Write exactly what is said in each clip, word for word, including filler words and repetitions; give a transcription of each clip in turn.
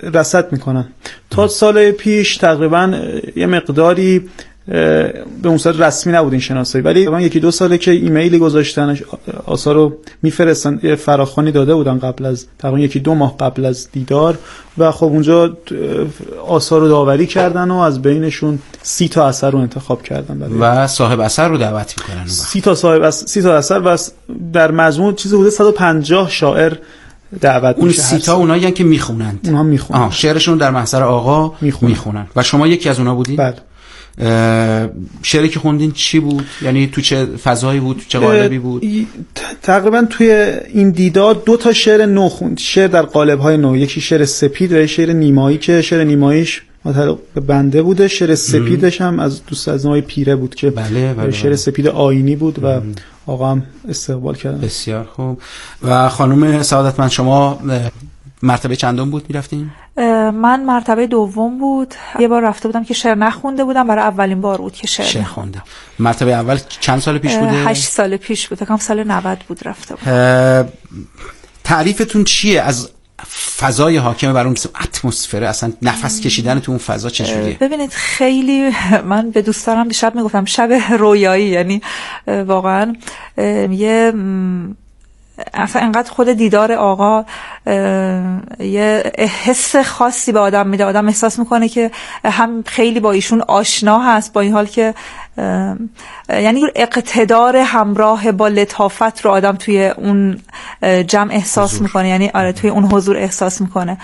رصد میکنن. تا سال پیش تقریبا یه مقداری به اون صورت رسمی نبود این شناسایی، ولی من یکی دو ساله که ایمیلی گذاشتن آثار رو میفرستن، یه فراخوانی داده بودن قبل از تقریبا یکی دو ماه قبل از دیدار و خب اونجا آثار رو داوری کردن و از بینشون سی تا اثر رو انتخاب کردن و صاحب اثر رو دعوت میکنن. سی تا صاحب اثر، سی تا اثر و در مجموع چیزی حدود صد و پنجاه شاعر دعوت اون سی تا اونایی که میخونند، اونها میخونن شعرشون در محضر آقا میخونن. میخونن و شما یکی از اونها بودید؟ بله. شعری که خوندین چی بود؟ یعنی تو چه فضایی بود؟ تو چه قالبی بود؟ تقریبا توی این دیدار دو تا شعر نو خوند، شعر در قالب‌های نو، یکی شعر سپید و شعر نیمایی که شعر نیماییش متعلق به بنده بوده، شعر سپیدش هم از دوست از نوای پیره بود که بله بله شعر سپید آیینی بود و آقا هم استقبال کردن. بسیار خوب. و خانم سعادتمند شما مرتبه چندم بود میرفتین؟ من مرتبه دوم بود. یه بار رفته بودم که شعر نخونده بودم، برای اولین بار بود که شعر, شعر خوندم. مرتبه اول چند سال پیش بوده؟ هشت سال پیش بود، کم سال نود بود رفته بودم. تعریفتون چیه از فضای حاکم بر اون اتمسفر، اصلا نفس کشیدن تو اون فضا چجوریه؟ ببینید خیلی، من به دوستانم دیشب میگفتم شب رویایی، یعنی واقعا یه اصلا انقدر خود دیدار آقا یه حس خاصی به آدم میده، آدم احساس میکنه که هم خیلی با ایشون آشنا هست، با این حال که یعنی اقتدار همراه با لطافت رو آدم توی اون جمع احساس حضور. میکنه، یعنی آره توی اون حضور احساس میکنه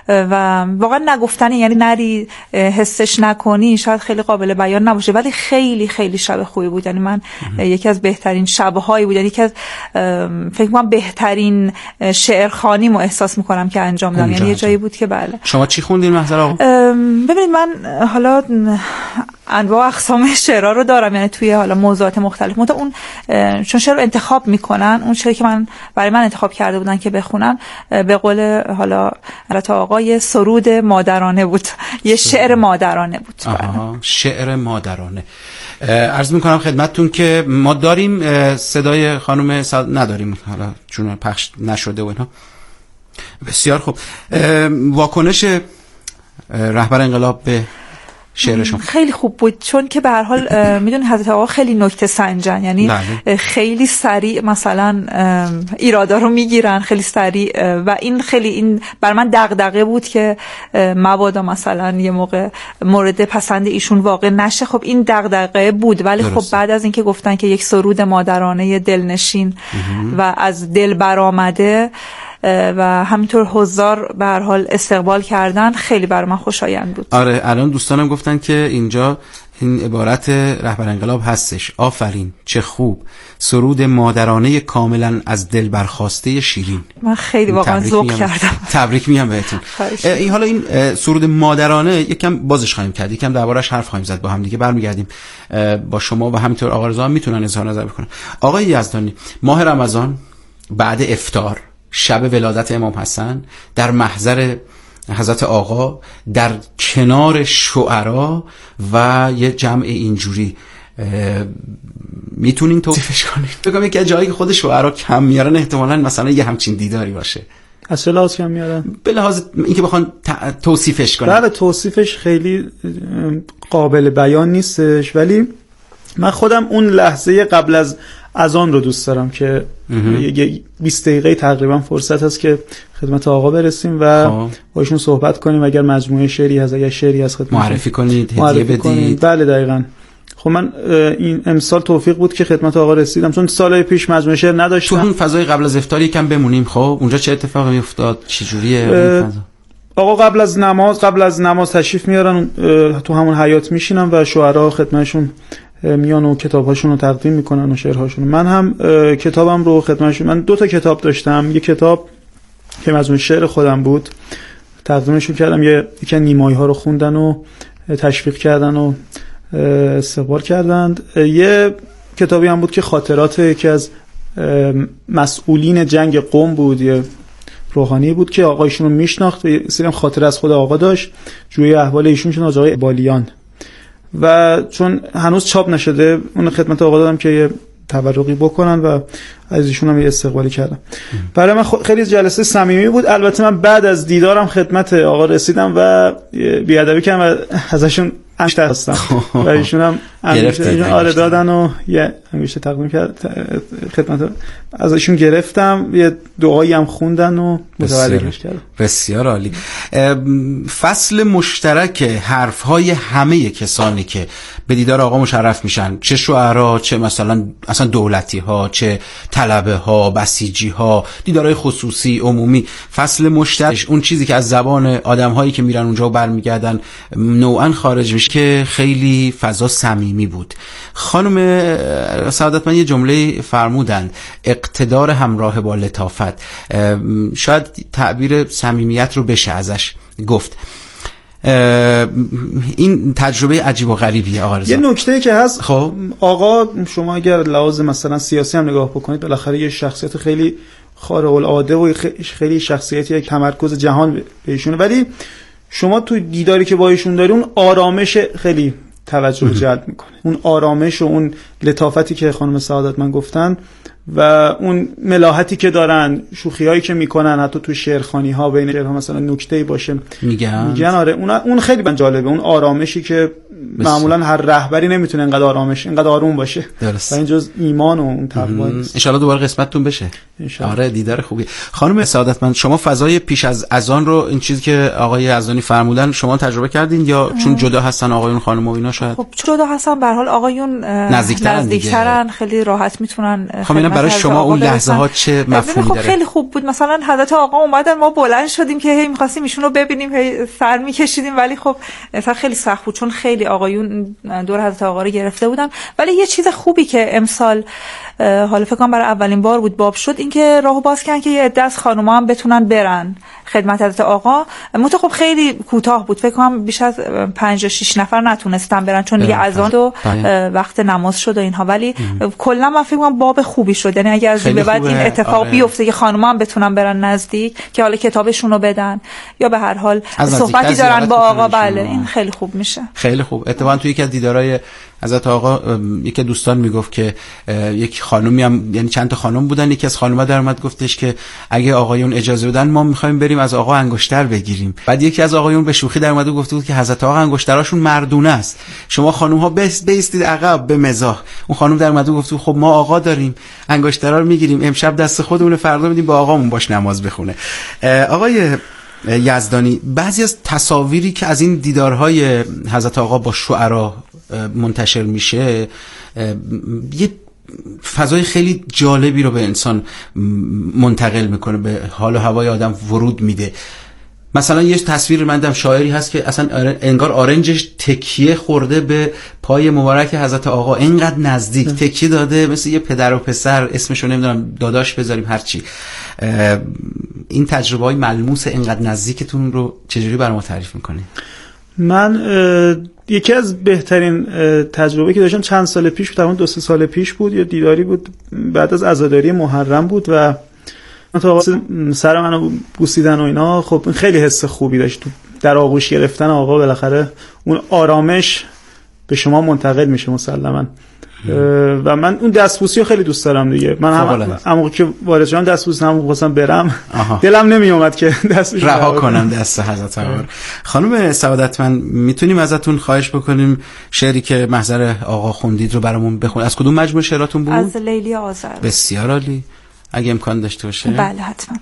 و واقعا نگفتنی، یعنی نری حسش نکنی شاید خیلی قابل بیان نباشه، ولی خیلی خیلی شب خوبی بود. یعنی من یکی از بهترین شب‌هایی بود، یعنی یکی از فکر کنم بهترین شعرخوانیمو احساس میکنم که انجام دادم، یعنی یه جایی بود که بله. شما چی خوندین محضر آقا؟ ببینید من حالا انواع اقسام شعرها رو دارم، یعنی توی حالا موضوعات مختلف، مت اون چون شعر رو انتخاب میکنن، اون شعری که من برای من انتخاب کرده بودن که بخونم به قول حالا البته آقا یه سرود مادرانه بود، یه شعر مادرانه بود. آها، شعر مادرانه. عرض میکنم خدمتتون که ما داریم صدای خانم سعادت نداریم حالا چون پخش نشده و اینا. بسیار خوب. واکنش رهبر انقلاب به شعرشون خیلی خوب بود، چون که به هر حال میدونی حضرت آقا خیلی نکته سنجن، یعنی بله. خیلی سریع مثلا ایرادا رو میگیرن خیلی سریع و این خیلی این بر من دغدغه بود که مبادا مثلا یه موقع مورد پسند ایشون واقع نشه. خب این دغدغه بود، ولی درست. خب بعد از اینکه گفتن که یک سرود مادرانه دلنشین و از دل برآمده و همینطور حضار به هر حال استقبال کردن، خیلی بر من خوشایند بود. آره الان دوستانم گفتن که اینجا این عبارت رهبر انقلاب هستش، آفرین چه خوب، سرود مادرانه کاملا از دل برخاسته شیرین. من خیلی واقعا ذوق کردم. تبریک میگم بهتون. این حالا این سرود مادرانه یکم بازش خواهیم کرد، یکم دربارش حرف خواهیم زد، با هم دیگه برمیگردیم با شما و همینطور آقا رضا هم میتونن اظهار نظر بکنن. آقای یزدانی، ماه رمضان بعد افطار شب ولادت امام حسن در محضر حضرت آقا در کنار شعرا و یه جمع اینجوری میتونین توصیفش کنین؟ بگم یکی از جایی که خود شعرا کم میارن احتمالاً مثلا یه همچین دیداری باشه. از چه لحاظ کم میارن؟ به لحاظ اینکه بخوان توصیفش کنن. بله توصیفش خیلی قابل بیان نیستش، ولی من خودم اون لحظه قبل از اذان رو دوست دارم که یه بیست دقیقه تقریبا فرصت هست که خدمت آقا برسیم و با ایشون صحبت کنیم، اگر مجموعه شعری هست، اگر شعری هست خدمت معرفی کنید، هدیه بدید. بله دقیقاً. خب من این امسال توفیق بود که خدمت آقا رسیدم، چون سالهای پیش مجموعه شعر نداشتم. تو اون فضای قبل از افطار یکم بمونیم. خب اونجا چه اتفاقی افتاد؟ چه جوریه اون فضا؟ آقا قبل از نماز قبل از نماز تشریف میارن تو همون حیاط میشینن و شعرا خدمتشون میان و کتابهاشون رو تقدیم میکنن و شعرهاشون. من هم کتابم رو خدمتشون، من دو تا کتاب داشتم، یک کتاب که مجموعه شعر خودم بود تقدیمشون کردم، یه یکی نیمایی ها رو خوندن و تشویق کردن و استقبال کردند. یه کتابی هم بود که خاطرات یکی از مسئولین جنگ قم بود، یه روحانی بود که آقا ایشون رو میشناخت و یه سری خاطره از خود آقا داشت، جوی احوال ایشون شون آقای بالیان، و چون هنوز چاپ نشده اون خدمت آقا دادم که یه تبرقی بکنن و از ایشون هم یه استقبالی کردم. برای من خیلی جلسه صمیمی بود. البته من بعد از دیدارم خدمت آقا رسیدم و بیادبی کردم و ازشون انگشتر هستم و ایشون هم انگشتر آره دادن و یه انگشتر تقدیم کرد خدمت از ایشون گرفتم، یه دعایی هم خوندن و متولیش کردم. بسیار عالی. فصل مشترک حرف‌های همه کسانی که به دیدار آقا مشرف میشن، چه شعرا، چه مثلا اصلا دولتی ها، چه طلبه ها، بسیجی ها، دیدارهای خصوصی، عمومی، فصل مشترک، اون چیزی که از زبان آدم‌هایی که میرن اونجا و برمیگردن نوعاً خارج میشه که خیلی فضا صمیمی بود. خانم سعادتمند یه جمله فرمودند، اقتدار همراه با لطافت. شاید تعبیر صمیمیت رو بشه ازش گفت. این تجربه عجیب و غریبیه آقا رضا. یه نکته که هست، خب آقا شما اگر لحاظ مثلا سیاسی هم نگاه بکنید، بالاخره یه شخصیت خیلی خارق العاده و خیلی شخصیتی که تمرکز جهان بهشونه، ولی شما تو دیداری که با ایشون داری اون آرامش خیلی توجه جلب میکنه، اون آرامش و اون لطافتی که خانم سعادتمند گفتن و اون ملاحتی که دارن، شوخیایی که میکنن، حتی تو شعرخوانی ها بین شعرها مثلا نکته‌ای باشه میگن میگن آره اون اون خیلی من جالبه، اون آرامشی که معمولا هر رهبری نمیتونه اینقدر آرامش اینقدر آروم باشه درست. و این جز ایمان و اون تقوا است. ان شاءالله دوباره قسمتتون بشه. آره دیدار خوبی. خانم سعادتمند شما فضای پیش از اذان رو، این چیزی که آقای یزدانی فرمودن، شما تجربه کردین یا چون جدا هستن آقایون خانم و اینا؟ شاید خب جدا هستن، به هر حال آقایون نزدیکترن, نزدیکترن خیلی راحت میتونن. خب برای شما اون لحظه ها چه مفهومی داره؟ خب خیلی خوب بود. مثلا حضرت آقا اومدن، ما بلند شدیم که هی می‌خواستیم ایشون رو ببینیم، هی سر می‌کشیدیم، ولی خب اصلا خیلی سخت بود چون خیلی آقایون دور حضرت آقا رو گرفته بودن. ولی یه چیز خوبی که امسال حالا فکر کنم برای اولین بار بود باب شد، این که راهو باز کردن که یه عده از خانم‌ها هم بتونن برن خدمت حضرت آقا. مت خب خیلی کوتاه بود، فکر کنم بیش از پنج یا شش نفر نتونستن برن چون دیگه اذان و وقت نماز شد و اینها، ولی کلا من فکر کنم باب خوبی شد. یعنی اگه از این به بعد این اتفاق آره. بیفته که خانم‌ها هم بتونن برن نزدیک، که حالا کتابشون رو بدن یا به هر حال صحبتی دارن با آقا، بله این خیلی خوب میشه. خیلی خوب. اتفاقا توی یکی از دیدارهای حضرت آقا یکی دوستان میگفت که یک خانومی هم، یعنی چند تا خانم بودن، یکی از خانم‌ها در اومد گفتش که اگه آقایون اجازه بدن ما می‌خوایم بریم از آقا انگشتر بگیریم. بعد یکی از آقایون به شوخی در اومد و گفته بود که حضرت آقا انگشتراشون مردونه است، شما خانم‌ها بیستید عقب به مزاح. اون خانم در اومد و گفت خب ما آقا داریم، انگشترا رو میگیریم، امشب دست خودمون، فردا میدیم با آقامون باش نماز بخونه. آقای یزدانی، بعضی از تصاویری که از این دیدارهای حضرت آقا با شعرا منتشر میشه یه فضای خیلی جالبی رو به انسان منتقل میکنه، به حال و هوای آدم ورود میده. مثلا یه تصویر من دیدم، شاعری هست که اصلا انگار آرنجش تکیه خورده به پای مبارک حضرت آقا، اینقدر نزدیک تکیه داده، مثل یه پدر و پسر، اسمشو نمیدونم داداش بذاریم هرچی. این تجربه های ملموس اینقدر نزدیکتون رو چجوری برای ما تعریف میکنی؟ من یکی از بهترین تجربه که داشتم چند سال پیش بود، تقریبا دو سه سال پیش بود، یه دیداری بود بعد از عزاداری محرم بود و تا سر منو بوسیدن و اینا. خب خیلی حس خوبی داشت، در آغوش گرفتن آقا بالاخره اون آرامش به شما منتقل میشه مسلما. و من اون دستبوسی رو خیلی دوست دارم دیگه. من هم اما که وارد شدم دستبوسی هم خواستم برم، دلم نمی اومد که دستش رها کنم دست حضرت آقا. خانم سعادتمند میتونیم ازتون خواهش بکنیم شعری که محضر آقا خوندید رو برامون بخونید؟ از کدوم مجموعه شعراتون بود؟ از لیلی آذر. بسیار عالی، اگه امکان داشته باشه. بله حتما.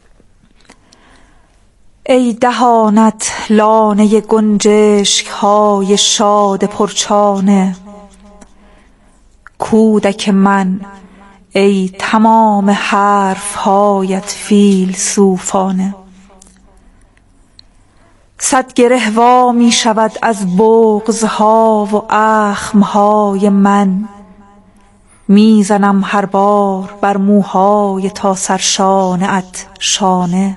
ای دهانت لانه گنجشک های شاد پرچانه، کودک من ای تمام حرف هایت فیلسوفانه. صد گره وا می شود از بغض ها و اخم های من، میزنم هر بار بر موهای تا سرشانه ات شانه.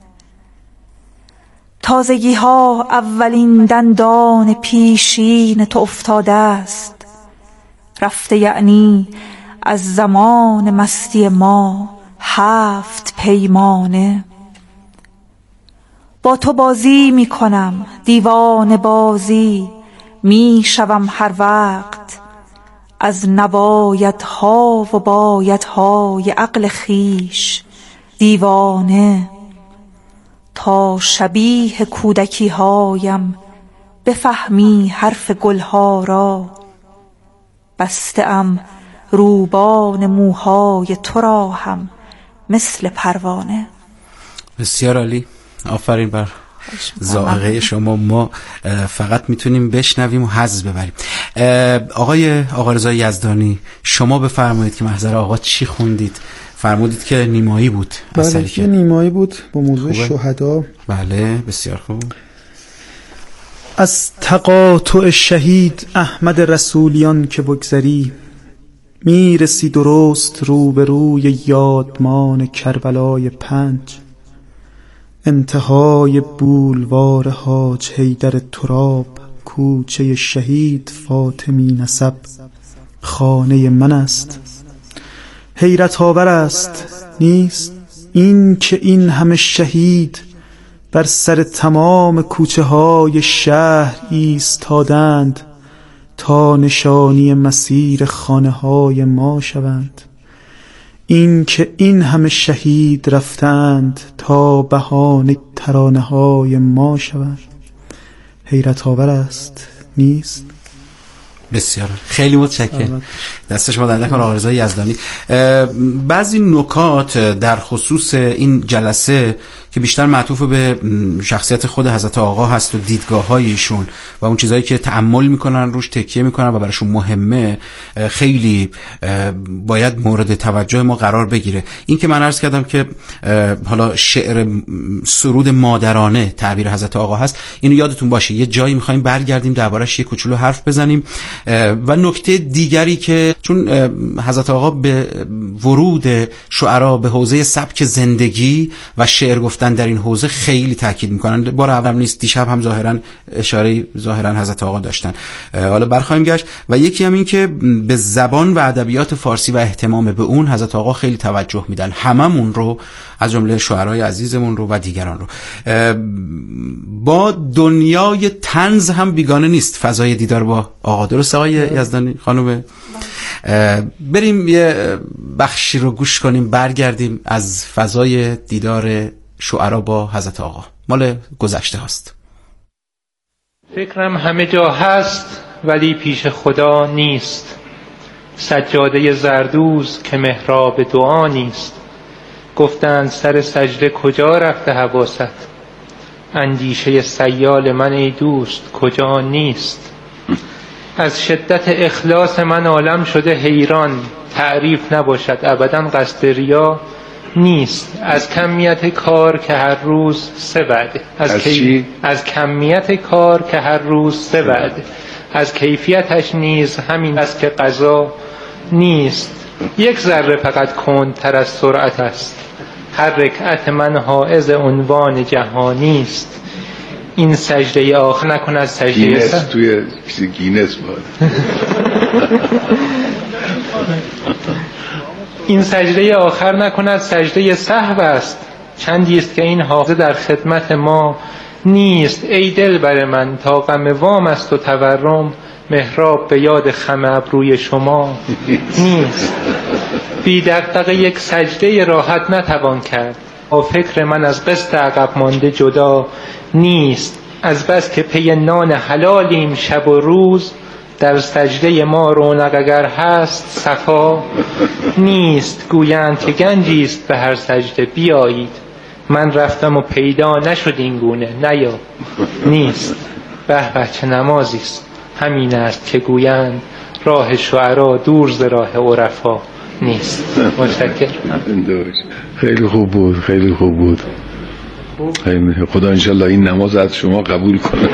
تازگی ها اولین دندان پیشین تو افتاده است، رفته یعنی از زمان مستی ما هفت پیمانه. با تو بازی می کنم دیوان بازی، می شوم هر وقت از نبایدها و بایدهای عقل خیش دیوانه، تا شبیه کودکی هایم بفهمی حرف گلها را، بسته ام روبان موهای تو را هم مثل پروانه. بسیار عالی، آفرین بر ذائقه شما. ما فقط میتونیم بشنویم و حظ ببریم. آقای آقا رضا یزدانی، شما بفرمایید که محضر آقا چی خوندید؟ فرمودید که نیمایی بود. بله که نیمایی بود با موضوع شهدا. بله بسیار خوب. از تقاطع شهید احمد رسولیان که بگذری، میرسی درست روبروی یادمان کربلای پنج، انتهای بولوار حاج حیدر تراب، کوچه شهید فاطمی نسب خانه من است. حیرت آور است نیست این که این همه شهید بر سر تمام کوچه های شهر ایستادند تا نشانی مسیر خانه های ما شوند، این که این همه شهید رفتند تا بهانه ترانه های ما شوند. حیرت آور است نیست؟ بسیار خیلی متشکرم، دست شما در نکنه آقا رضا یزدانی. بعضی نکات در خصوص این جلسه که بیشتر معطوف به شخصیت خود حضرت آقا هست و دیدگاه‌های ایشون و اون چیزایی که تأمل میکنن روش تکیه میکنن و براشون مهمه، خیلی باید مورد توجه ما قرار بگیره. این که من عرض کردم که حالا شعر سرود مادرانه تعبیر حضرت آقا هست، اینو یادتون باشه یه جایی میخوایم برگردیم دربارش یه کوچولو حرف بزنیم. و نکته دیگری که چون حضرت آقا به ورود شعرا به حوزه سبک زندگی و شعر گفتن در این حوزه خیلی تاکید میکنن، بار اول نیست، دیشب هم ظاهرا اشاره ظاهرا حضرت آقا داشتن، حالا برخوایم گشت. و یکی هم این که به زبان و ادبیات فارسی و اهتمام به اون حضرت آقا خیلی توجه میدن، هممون رو از جمله شعرای عزیزمون رو و دیگران رو. با دنیای طنز هم بیگانه نیست فضای دیدار با آقا، درست آقای یزدانی خانم؟ بریم یه بخشی رو گوش کنیم، برگردیم از فضای دیدار شعرا با حضرت آقا، مال گذشته هاست. فکرم همه جا هست ولی پیش خدا نیست، سجاده زردوز که محراب دعا نیست. گفتند سر سجده کجا رفته حواست، اندیشه سیال من ای دوست کجا نیست. از شدت اخلاص من عالم شده حیران، تعریف نباشد ابدا قصد ریا نیست. از کمیت کار که هر روز سه وعده، از, از, کی... از کمیت کار که هر روز سه وعده، از کیفیتش نیز همین است که قضا نیست. یک ذره فقط کندتر از سرعت است، هر رکعت من حائز عنوان جهانی است. این سجده آخر نکن از سجده گینس سه... توی گینس بود. این سجده آخر نکن از سجده سهو است، چندی است که این حافظه در خدمت ما نیست. ای دل بر من تا غم وام است و تورم، محراب به یاد خم ابروی شما نیست. بی دغدغه یک سجده راحت نتوان کرد، با فکر من از قسط عقب مانده جدا نیست. از بس که پی نان حلالیم شب و روز، در سجده ما رونق اگر هست صفا نیست. گویند که گنجی است به هر سجده بیایید، من رفتم و پیدا نشد این گونه نیا نیست. به به چه نمازی است، همین است که گویند راه شعرا دور ز راه عرفا نیست. متشکرم. خیلی خوب بود، خیلی خوب بود. خدا انشالله این نماز از شما قبول کنه.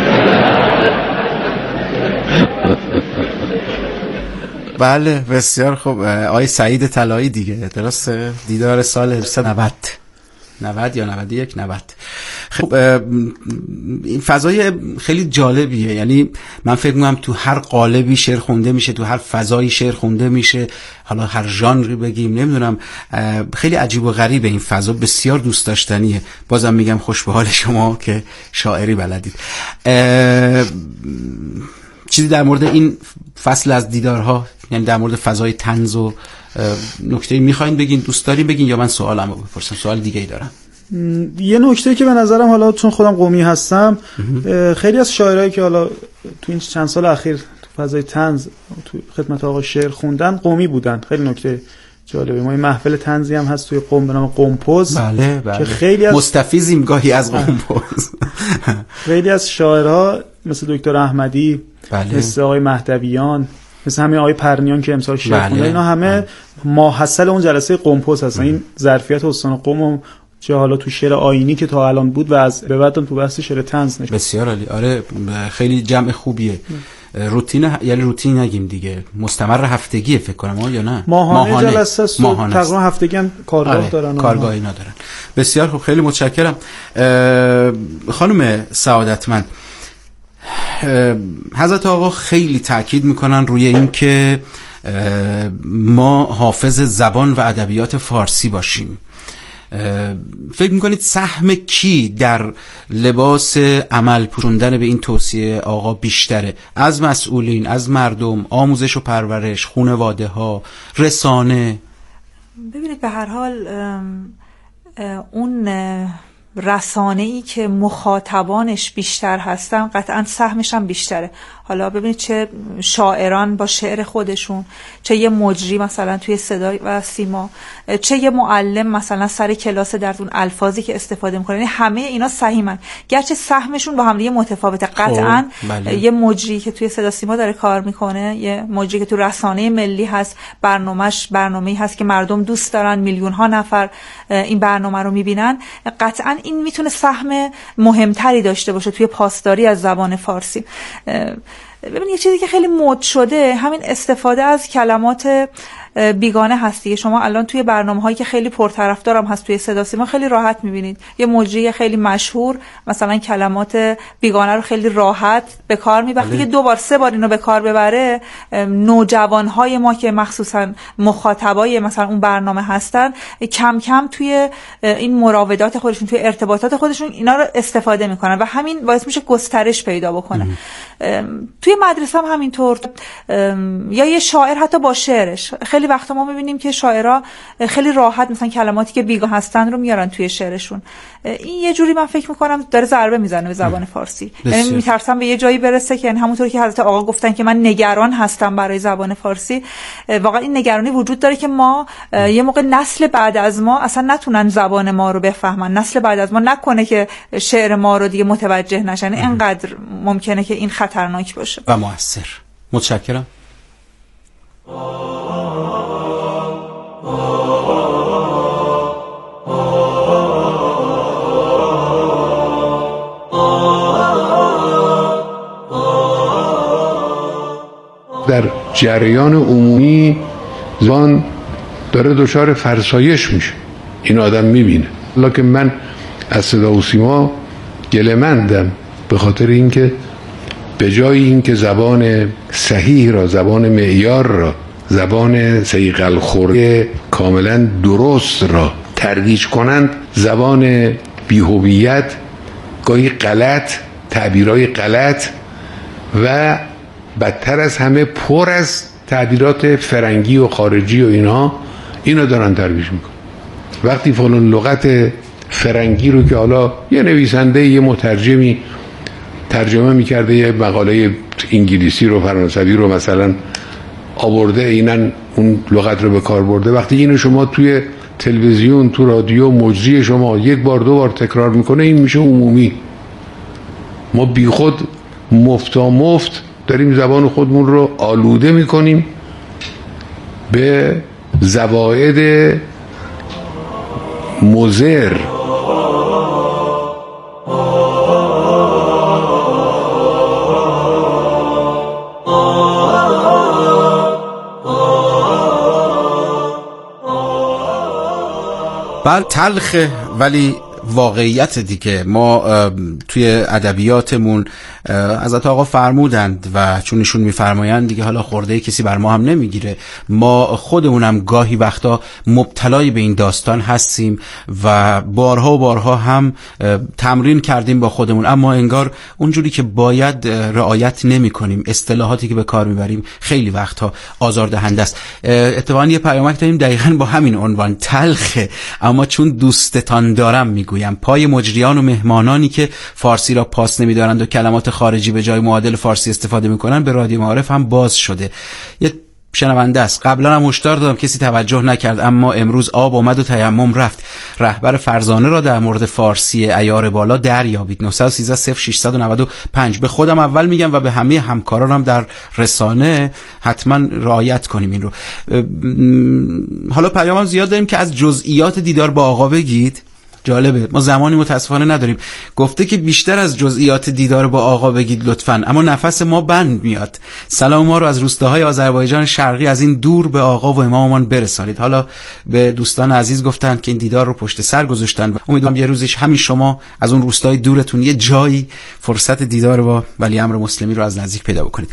بله بسیار خوب. آقای سعید طلایی دیگه، درسته؟ دیدار سال هزار و نود نود یا نود و یک نود. خب این فضای خیلی جالبیه، یعنی من فکر می‌کنم تو هر قالبی شعر خونده میشه، تو هر فضایی شعر خونده میشه، حالا هر ژانری بگیم، نمیدونم، خیلی عجیب و غریبه این فضا، بسیار دوست داشتنیه. بازم میگم خوش به حال شما که شاعری بلدید. چیز چیزی در مورد این فصل از دیدارها، یعنی در مورد فضای طنز و نکته میخواین بگین، دوست دارین بگین، یا من سوالمو بپرسم؟ سوال دیگه ای دارم. یه نکته که به نظرم، حالا چون خودم قمی هستم، خیلی از شاعرایی که حالا تو این چند سال اخیر تو فضای طنز تو خدمت آقا شعر خوندن قمی بودن. خیلی نکته جالبه. ما این محفل طنزی هم هست توی قم به نام قمپوز. بله بله. که خیلی از مستفیضیم گاهی از قمپوز. خیلی از شاعرها مثل دکتر احمدی، بله. مثل آقای مهدویان، مثل همین آقای پرنیان که امسال شعر بله. خوندن، اینا همه بله. ماحصل اون جلسه قمپوز هستن. این ظرفیت استان قم چه حالا تو شعر آیینی که تا الان بود و از به بعد تو بحث شعر طنز نشد. بسیار عالی. آره خیلی جمع خوبیه. روتین، یعنی روتین نگیم دیگه، مستمر هفتگیه فکر کنم یا نه؟ ماهانه, ماهانه. جلسه است. تقریبا هفتگی هم کارگاه آره. دارن. کارگاهی ندارن. بسیار خوب، خیلی متشکرم. خانم سعادتمند، حضرت آقا خیلی تاکید میکنن روی این که ما حافظ زبان و ادبیات فارسی باشیم. فکر میکنید سهم کی در لباس عمل پوشوندن به این توصیه آقا بیشتره؟ از مسئولین، از مردم، آموزش و پرورش، خانواده ها، رسانه؟ ببینید به هر حال اون رسانه‌ای که مخاطبانش بیشتر هستن قطعا سهمش هم بیشتره. حالا ببینید چه شاعران با شعر خودشون، چه یه مجری مثلا توی صدا و سیما، چه یه معلم مثلا سر کلاس در اون الفاظی که استفاده میکنه، یعنی همه اینا سهیمن، گرچه سهمشون با هم دیگه متفاوته. قطعا بله. یه مجری که توی صدا سیما داره کار میکنه، یه مجری که تو رسانه ملی هست، برنامه‌اش برنامه‌ای هست که مردم دوست دارن، میلیون ها نفر این برنامه رو میبینن، قطعا این میتونه سهم مهمتری داشته باشه توی پاسداری از زبان فارسی. ببینید یه چیزی که خیلی مد شده همین استفاده از کلمات بیگانه هست دیگه. شما الان توی برنامه‌هایی که خیلی پرطرفدارم هست توی صدا سیما خیلی راحت می‌بینید یه مجری خیلی مشهور مثلا کلمات بیگانه رو خیلی راحت به کار می‌بره. وقتی که دو بار سه بار اینو به کار ببره، نوجوان‌های ما که مخصوصا مخاطبای مثلا اون برنامه هستن کم کم توی این مراودات خودشون، توی ارتباطات خودشون اینا رو استفاده می‌کنن و همین باعث میشه گسترش پیدا بکنه. توی مدرسه هم همینطور، یا یه شاعر حتی با شعرش، خیلی وقتا ما می‌بینیم که شاعرها خیلی راحت مثلا کلماتی که بیگانه هستن رو میارن توی شعرشون. این یه جوری من فکر می‌کنم داره ضربه میزنه به زبان فارسی. یعنی میترسم به یه جایی برسه که یعنی همونطور که حضرت آقا گفتن که من نگران هستم برای زبان فارسی، واقعا این نگرانی وجود داره که ما یه موقع نسل بعد از ما اصلا نتونن زبان ما رو بفهمن، نسل بعد از ما نکنه که شعر ما رو دیگه متوجه نشن. اینقدر ممکنه که این خطرناک باشه و مؤثر. متشکرم. در جریان عمومی زبان داره دچار فرسایش میشه، این آدم میبینه. لکن من از صدا و سیما گله‌مندم به خاطر اینکه به جای اینکه زبان صحیح را، زبان معیار را، زبان صیقل خورده کاملا درست را ترویج کنند، زبان بی‌هویت، گاهی غلط، تعبیرهای غلط و بدتر از همه پر از تعبیرات فرنگی و خارجی و اینها اینا دارن ترویج میکنن. وقتی فلان لغت فرنگی رو که حالا یه نویسنده، یه مترجمی ترجمه میکرده، یه مقاله انگلیسی رو، فرانسوی رو مثلا آورده، اینن اون لغت رو به کار برده، وقتی اینو شما توی تلویزیون، تو رادیو، مجری شما یک بار دو بار تکرار میکنه، این میشه عمومی. ما بی خود مفتا مفت داریم زبان خودمون رو آلوده میکنیم به زواید مضر. بله، تلخه ولی واقعیت دیگه. ما توی ادبیاتمون حضرت آقا فرمودند و چون ایشون میفرمایند دیگه حالا خورده کسی بر ما هم نمیگیره. ما خودمونم گاهی وقتا مبتلای به این داستان هستیم و بارها و بارها هم تمرین کردیم با خودمون، اما انگار اونجوری که باید رعایت نمی کنیم. اصطلاحاتی که به کار میبریم خیلی وقتها آزاردهنده است. اتفاقا یه پیامک داریم دقیقاً با همین عنوان، تلخه اما چون دوستتان دارم میگویم. پای مجریان و مهمانانی که فارسی را پاس نمیدارند و کلمات خارجی به جای معادل فارسی استفاده میکنن به رادیو معارف هم باز شده. یه شنونده است. قبلا هم هشدار دادم کسی توجه نکرد، اما امروز آب اومد و تیمم رفت. رهبر فرزانه را در مورد فارسی عیار بالا دریابید. نه یک سه صفر شش نه پنج. به خودم اول میگم و به همه همکارانم در رسانه حتما رعایت کنیم این رو. حالا پیامم زیاد داریم که از جزئیات دیدار با آقا بگید. جالبه، ما زمانی متاسفانه نداریم. گفته که بیشتر از جزئیات دیدار با آقا بگید لطفاً، اما نفس ما بند میاد. سلام ما رو از روستاهای آذربایجان شرقی از این دور به آقا و اماممان برسانید. حالا به دوستان عزیز گفتن که این دیدار رو پشت سر گذاشتن. امیدوارم یه روزش همین شما از اون روستای دورتون یه جایی فرصت دیدار با ولی امر مسلمی رو از نزدیک پیدا بکنید.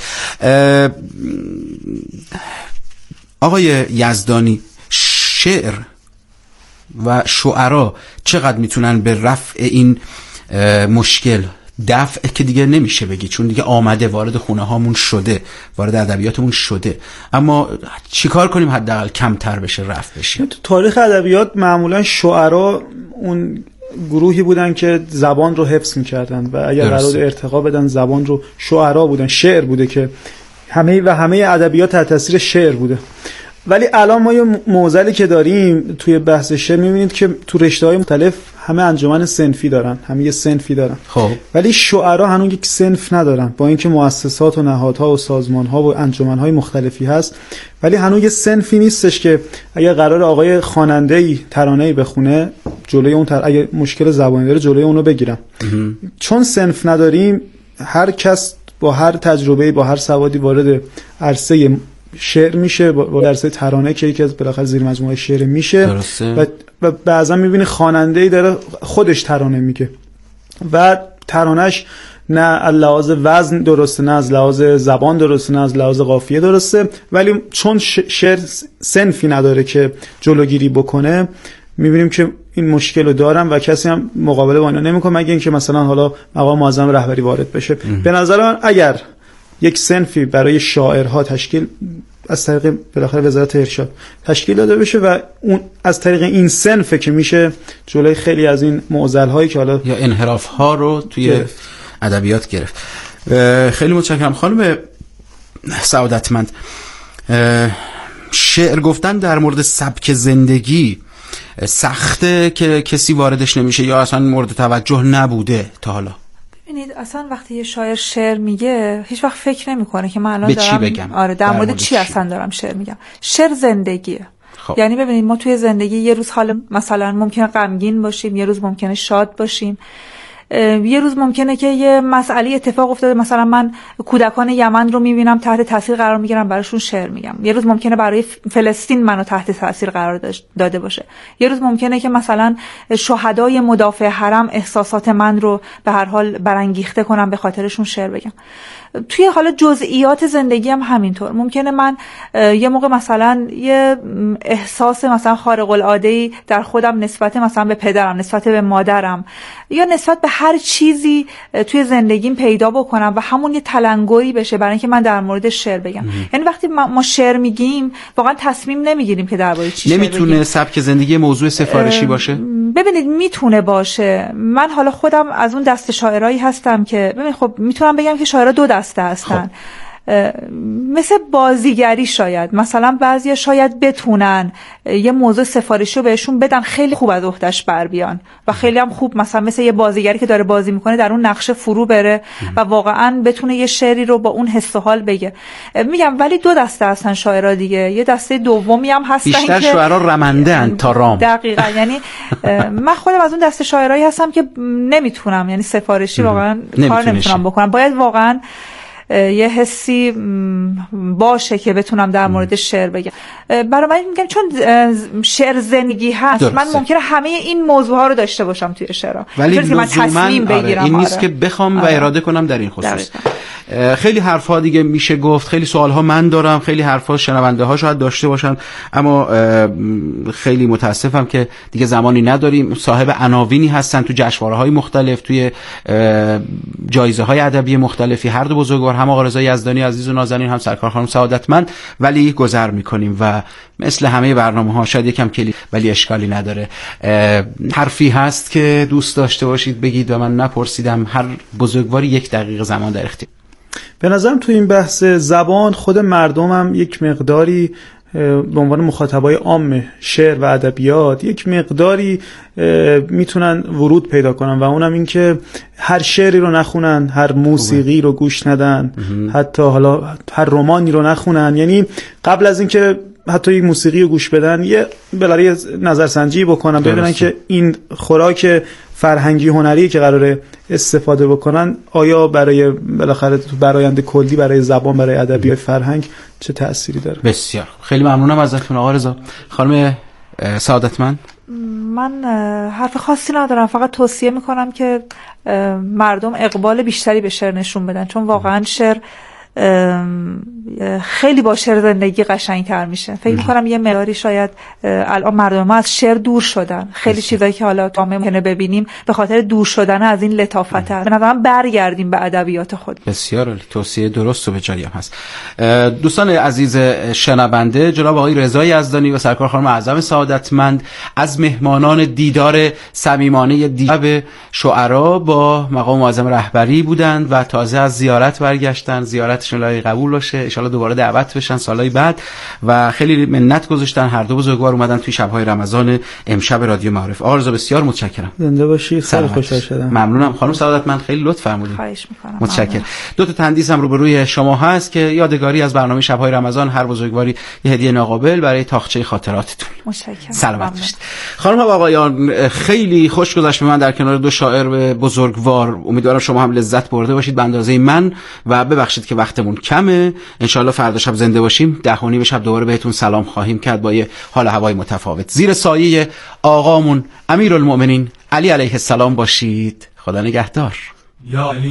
آقای یزدانی، شعر و شعرا چقدر میتونن به رفع این مشکل، دفع که دیگه نمیشه بگی چون دیگه آمده، وارد خونه هامون شده، وارد ادبیاتمون شده، اما چیکار کنیم حداقل کمتر بشه، رفع بشه؟ تو تاریخ ادبیات معمولا شعرا اون گروهی بودن که زبان رو حفظ میکردن و اگر قرار ارتقا بدن زبان رو، شعرا بودن. شعر بوده که همه و همه ادبیات تحت تاثیر شعر بوده. ولی الان ما یه معضلی که داریم توی بحث شعر، می‌بینید که تو رشته‌های مختلف همه انجمن صنفی دارن، همه یه صنفی دارن. خب ولی شعرا هنوز یک صنف ندارن، با اینکه مؤسسات و نهادها و سازمان‌ها و انجمن‌های مختلفی هست، ولی هنوز یه صنفی نیستش که اگر قرار آقای خواننده‌ای ترانه‌ای بخونه، جلوی اون تر... اگه مشکل زبانی داره جلوی اون رو بگیرن. چون صنف نداریم، هر کس با هر تجربه‌ای، با هر سوادی وارد عرصه شعر میشه، با درسه ترانه که یکی از بالاخره زیر مجموعه شعر میشه. درسته. و, و بعضا میبینی خواننده‌ای داره خودش ترانه میگه و ترانهش نه از لحاظ وزن درسته، نه از لحاظ زبان درسته، نه از لحاظ قافیه درسته، ولی چون شعر صنفی نداره که جلوگیری بکنه، میبینیم که این مشکل رو دارن و کسی هم مقابله با اینا نمیکنه، مگه اینکه مثلا حالا مقام معظم رهبری وارد بشه. به نظر من اگر یک صنفی برای شاعرها تشکیل از طریق بالاخره وزارت ارشاد تشکیل داده بشه و اون از طریق این صنفه که میشه جلوی خیلی از این معضل هایی که حالا یا انحراف ها رو توی ادبیات گرفت. خیلی متشکرم خانم سعادتمند. شعر گفتن در مورد سبک زندگی سخته که کسی واردش نمیشه یا اصلا مورد توجه نبوده تا حالا؟ ببینید اصلا وقتی یه شاعر شعر میگه هیچ وقت فکر نمیکنه که من الان به دارم چی بگم؟ آره در, در مورد چی, چی اصلا دارم شعر میگم. شعر زندگیه. خب. یعنی ببینید ما توی زندگی یه روز حال مثلا ممکنه غمگین باشیم، یه روز ممکنه شاد باشیم، یه روز ممکنه که یه مسئله اتفاق افتاده، مثلا من کودکان یمن رو میبینم تحت تاثیر قرار میگیرم، براشون شعر میگم. یه روز ممکنه برای فلسطین منو تحت تاثیر قرار داده باشه. یه روز ممکنه که مثلا شهدای مدافع حرم احساسات من رو به هر حال برانگیخته کنم، به خاطرشون شعر بگم. توی حالا جزئیات زندگی هم همینطور. ممکنه من یه موقع مثلا یه احساس مثلا خارق العاده‌ای در خودم نسبت مثلا به پدرم، نسبت به مادرم یا نسبت به هر چیزی توی زندگیم پیدا بکنم و همون یه تلنگری بشه برای اینکه من در مورد شعر بگم. یعنی وقتی ما شعر میگیم واقعا تصمیم نمیگیریم که درباره چی شعر بگیم. نمیتونه سبک زندگی موضوع سفارشی باشه؟ ببینید میتونه باشه. من حالا خودم از اون دست شاعرایی هستم که ببین خب میتونم بگم که شاعرها دو دسته هستن. خب. مثل بازیگری شاید مثلا بعضیا شاید بتونن یه موضوع سفارشی رو بهشون بدن، خیلی خوب از عهده‌اش بر بیان و خیلی هم خوب مثلا مثل یه بازیگری که داره بازی میکنه در اون نقشه فرو بره و واقعا بتونه یه شعری رو با اون حس و حال بگه. میگم ولی دو دسته هستن شاعرها دیگه. یه دسته دومی هم هستن بیشتر که شاعرها رمنده ان تا رام. دقیقاً. یعنی من خودم از اون دسته شاعرایی هستم که نمیتونم، یعنی سفارشی واقعا کار نمیتونم بکنم. باید واقعا یه حسی باشه که بتونم در مورد شعر بگم. برای من میگم چون شعر زندگی هست درسته. من ممکنه همه این موضوع ها رو داشته باشم توی شعرها ولی لزوماً من تصمیم بگیرم. آره. این نیست آره. که بخوام آره. و اراده کنم در این خصوص. خیلی حرفا دیگه میشه گفت، خیلی سوالها من دارم، خیلی حرفا شنونده ها شاید داشته باشن، اما خیلی متاسفم که دیگه زمانی نداریم. صاحب عناوینی هستن تو جشنواره‌های مختلف، توی جایزه‌های ادبی مختلفی، هر دو بزرگوار، هم آقا رضا یزدانی عزیز و نازنین، هم سرکار خانم سعادتمند، ولی گذر میکنیم و مثل همه برنامه‌ها شاید یکم کلی ولی اشکالی نداره. حرفی هست که دوست داشته باشید بگید و من نپرسیدم؟ هر بزرگواری یک دقیقه زمان در اختیار. به نظرم تو این بحث زبان خود مردم هم یک مقداری به عنوان مخاطبای عام شعر و ادبیات یک مقداری میتونن ورود پیدا کنن و اونم این که هر شعری رو نخونن، هر موسیقی رو گوش ندن، حتی حالا هر رمانی رو نخونن. یعنی قبل از اینکه حتی یک موسیقی رو گوش بدن یه بالاخره نظرسنجی بکنن، ببینن که این خوراک فرهنگی هنری که قراره استفاده بکنن آیا برای بالاخره برآینده کلی برای زبان، برای ادبیات، فرهنگ چه تأثیری داره. بسیار خیلی ممنونم ازتون آقا رضا. خانم سعادتمند؟ من حرف خاصی ندارم، فقط توصیه میکنم که مردم اقبال بیشتری به شعر نشون بدن، چون واقعا شعر خیلی با شعر زندگی قشنگ‌تر میشه. فکر می‌کنم یه مقداری شاید الان مردم ما از شعر دور شدن، خیلی چیزایی که حالا تا ممکنه ببینیم به خاطر دور شدن از این لطافت هست. به نظرم برگردیم به ادبیات خود. بسیار عالی، توصیه درست و به جایی هم هست. دوستان عزیز شنونده، جناب آقای رضا یزدانی و سرکار خانم اعظم سعادتمند از مهمانان دیدار صمیمانه دیدار شعرا با مقام معظم رهبری بودند و تازه از زیارت برگشتن. زیارت ان قبول باشه، ان شاءالله دوباره دعوت بشن سالهای بعد و خیلی منت گذاشتن. هر دو بزرگوار اومدن توی شب‌های رمضان امشب رادیو معارف. آقا رضا بسیار متشکرم. زنده باشی، خیلی خوشحال شدم. ممنونم. خانم سعادتمند خیلی لطف فرمودید. خواهش می‌کنم. متشکرم. دو تا تندیس هم روبروی شما هست که یادگاری از برنامه شب‌های رمضان، هر بزرگواری یه هدیه ناقابل برای تاقچه خاطراتتون. متشکرم. سلامت باشید. خانم و آقایان، خیلی خوش گذشت به من در کنار دو شاعر بزرگوار. امیدوارم شما هم لذت برده باشید به اندازه من و ببخشید که وقتمون کمه. انشالله فردا شب زنده باشیم. ده و نیم شب دوباره بهتون سلام خواهیم کرد با یه حال هوای متفاوت زیر سایه آقامون امیرالمؤمنین علی علیه السلام باشید. خدا نگهدار. یا علی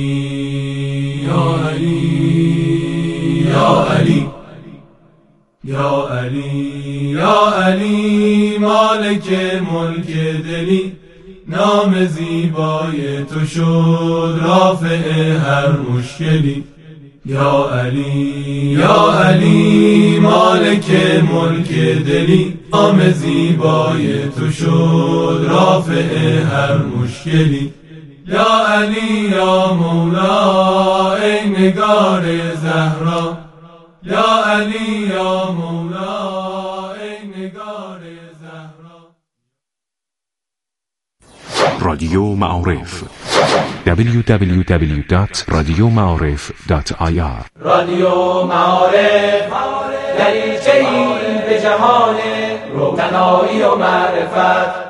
یا علی یا علی یا علی یا علی مالک ملک دلی، نام زیبای تو شد رافع هر مشکلی. یا علی یا علی مالک ملک دلی، نام زیبای تو شد رافع هر مشکلی. یا علی یا مولا ای نگار زهرا، یا علی یا مولا ای نگار زهرا. رادیو معارف دبلیو دبلیو دبلیو دات رادیو معارف دات آی آر. رادیو معارف دریچه‌ای به جهان روشنایی و معرفت.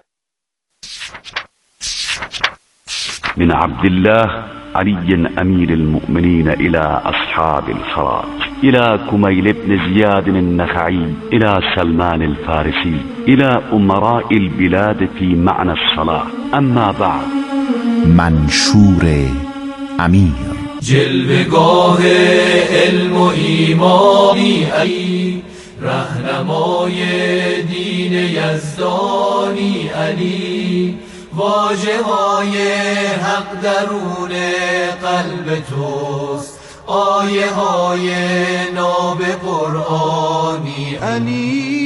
من عبد الله علي أمير المؤمنين إلى أصحاب الفرات، إلى كميل بن زياد النخعي، إلى سلمان الفارسي، إلى أمراء البلاد في معنى الصلاة. أما بعد. منشور امیر، جلوه‌گاه علم و ایمانی علی، رهنمای دین یزدانی علی، واژه های حق درون قلب توست، آیه های ناب قرآنی علی.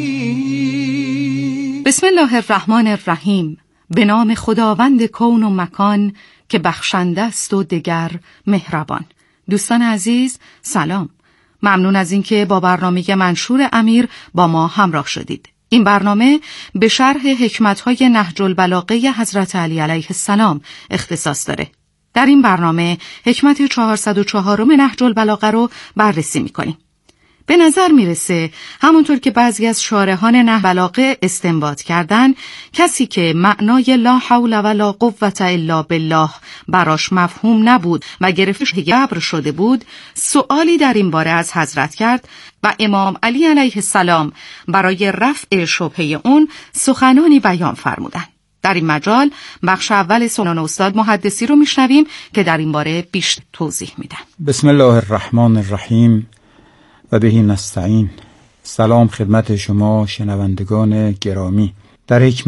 بسم الله الرحمن الرحیم. به نام خداوند کون و مکان که بخشنده است و دگر مهربان. دوستان عزیز سلام، ممنون از اینکه با برنامه منشور امیر با ما همراه شدید. این برنامه به شرح حکمت‌های نهج البلاغه حضرت علی علیه السلام اختصاص داره. در این برنامه حکمت چهارصد و چهارم نهج البلاغه رو بررسی می‌کنیم. به نظر میرسه همونطور که بعضی از شارحان نحو بلاغه استنباط کردن، کسی که معنای لا حول ولا قوة الا بالله براش مفهوم نبود و گرفتش قبر شده بود، سؤالی در این باره از حضرت کرد و امام علی علیه السلام برای رفع شبهه اون سخنانی بیان فرمودند. در این مجال بخش اول سخن استاد محدثی رو میشنویم که در این باره بیشتر توضیح میدن. بسم الله الرحمن الرحیم و بهی نستعین. سلام خدمت شما شنوندگان گرامی. در حکمت